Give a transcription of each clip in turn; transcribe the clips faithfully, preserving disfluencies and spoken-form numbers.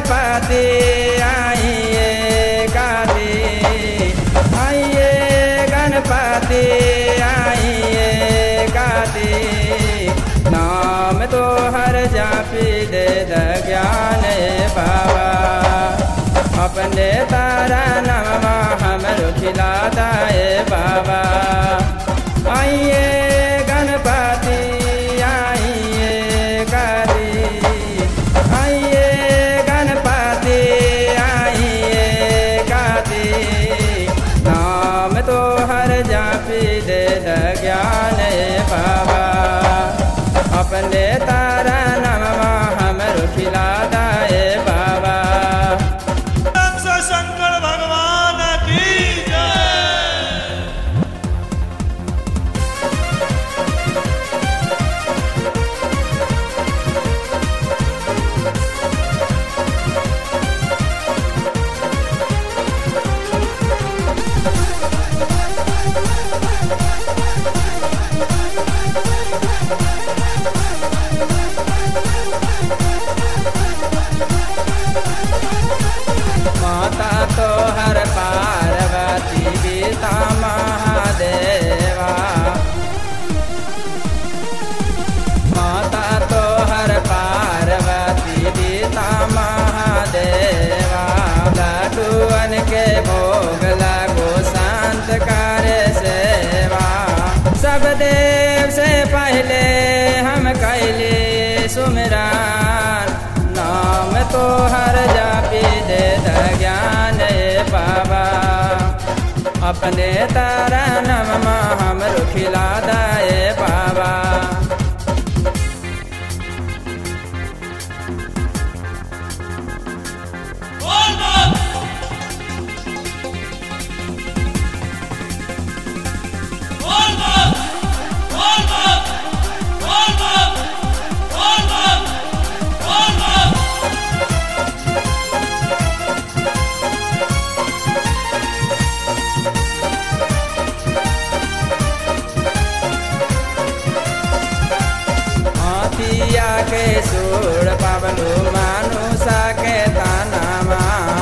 गणपति आइए काती, आइए गणपति आइए काती। नाम तो हर जापी दे द ज्ञान बाबा, अपने तारा नाम हमरो खिलाता है बाबा। आइए गणपति आइए काती, आइए गणपति आइए काती। नाम तो हर जापी दे द ज्ञान बाबा, अपने तारा नाम हमरो खिलाता है बाबा। शंकर भगवान की जय। माता तो हर पार्वती पिता महादेवा, माता तो हर पार्वती पिता महादेवा। लड्डुअन के भोग लगो शांत करे सेवा, सब देव से पहले हम कैले सुमिरन। नाम तो हर जापी दे द ज्ञान बाबा, अपने तारा नाम हमरो खिलाता है बाबा। हाथिया के सूर पावलो मानुषा के तानामा,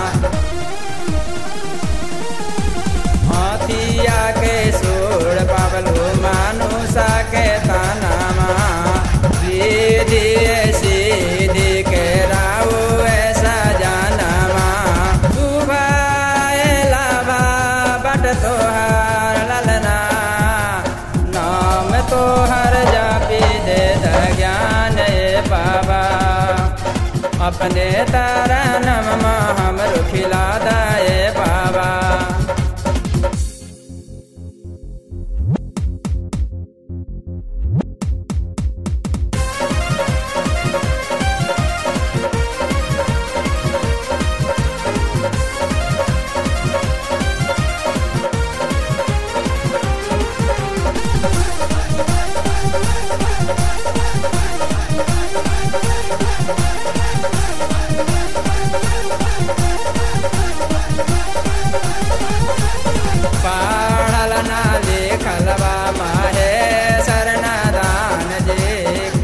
हाथिया के सूर पावलो मानुषा के तानामा। सीधी सीधी के राव ऐसा जानामा, सुबह लाभा बट तोहार ललना। नाम तो हर जापी दे द ज्ञान बाबा, अपने तारा नाम हमरो खिलाता है बाबा। पढ़ल ना लिखल बा माहे शरणदान जी,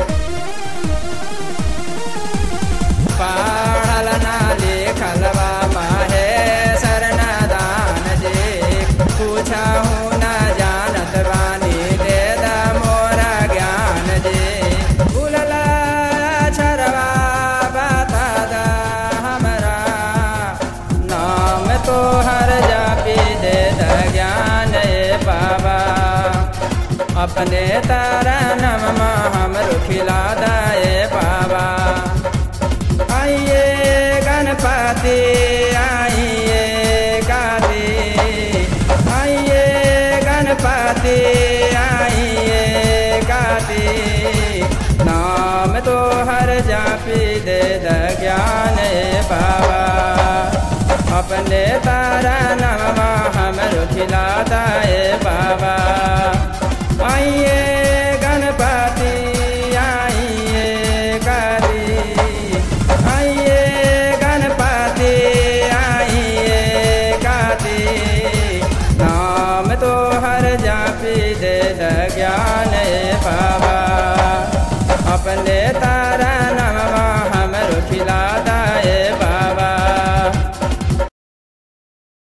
पढ़ल ना लिखल बा माहे शरणदान जी। पूछहूँ न जानत बानी दे द मोरा ज्ञान जी। भूलला अक्षरवा बता द हमरा, नाम तो हर जापी दे द ज्ञान बाबा, अपने तारा नाम हमरो खिलाता है बाबा। आइए गणपति आइए काती, आइए गणपति आइए काती। नाम तो हर जापी दे द ज्ञान बाबा, अपने तारा नाम हमरो खिलाता